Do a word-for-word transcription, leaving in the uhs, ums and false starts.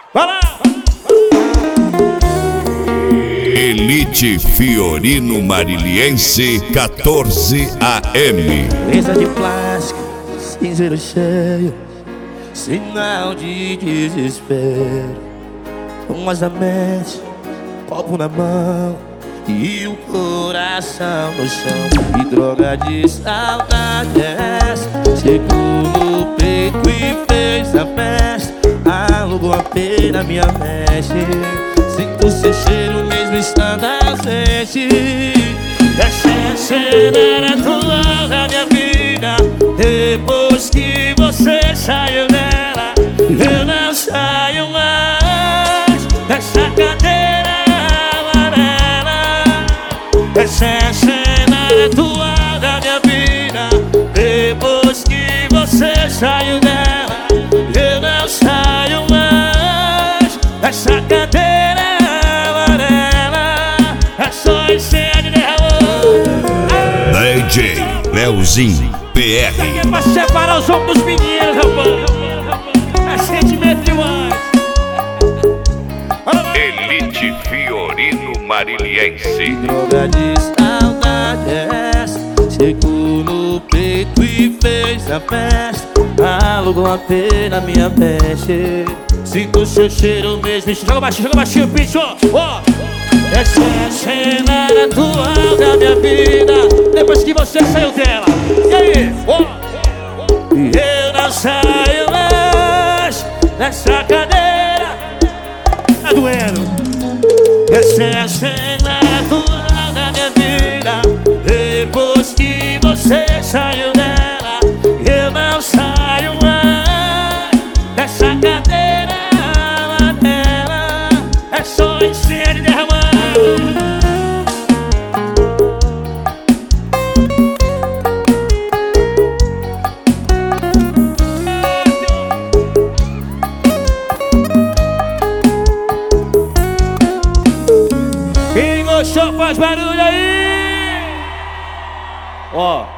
Vai lá! Elite Fiorino Mariliense, quatorze A M. Mesa de plástico, cinzeiro cheio, sinal de desespero. Umas na mente, copo na mão e o coração no chão. Que droga de saudade é essa? Chegou no peito e fez a festa. Alugou a pena, minha mexe. Sinto seu cheiro mesmo estando ausente. Essa cena era atual da minha vida. Depois que você saiu dela, eu não saio mais dessa cadeira amarela. Essa cena era atual da minha vida. Depois que você saiu dela, eu não saio mais dessa cadeira amarela. É só incêndio de amor. D J Leozinho P R. Isso aqui é pra separar os homens dos meninos, rapaz. É sentimento demais. Elite Fiorino Mariliense. Droga de saudade é essa? Chegou no peito e fez a festa. Alugou a pena, minha peste. Sinto o seu cheiro mesmo. Joga baixinho, joga baixinho, bicho. Ó, essa é a cena atual da minha vida. Depois que você saiu dela. E aí? Ó, eu não saio mais dessa cadeira. Tá doendo. Essa é a cena atual da minha vida. Depois que você saiu dela, eu não saio mais dessa cadeira amarela. É só incêndio derramado. Quem gostou faz barulho aí. Ó.